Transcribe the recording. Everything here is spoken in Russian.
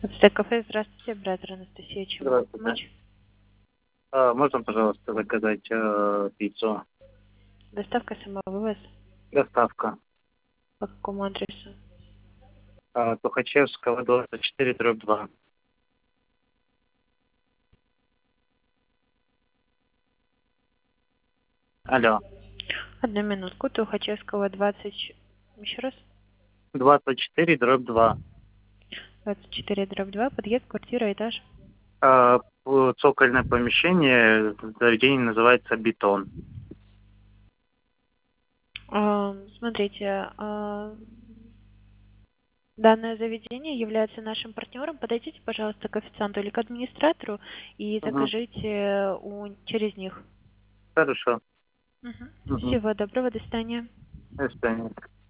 Стейк кафе, здравствуйте, оператор Анастасия, чем могу Здравствуйте. помочь? Можно, пожалуйста, заказать пиццу? Доставка, самовывоз, Доставка. по какому адресу? Тухачевского, 24/2. Алло. Одну минутку, Тухачевского, 20, еще раз, 24/2. 24/2, подъезд, квартира, этаж. Цокольное помещение, заведение называется «Бетон». Смотрите, данное заведение является нашим партнером. Подойдите, пожалуйста, к официанту или к администратору и Угу. закажите через них. Хорошо. Мгм. Угу. Всего доброго, до свидания. До свидания.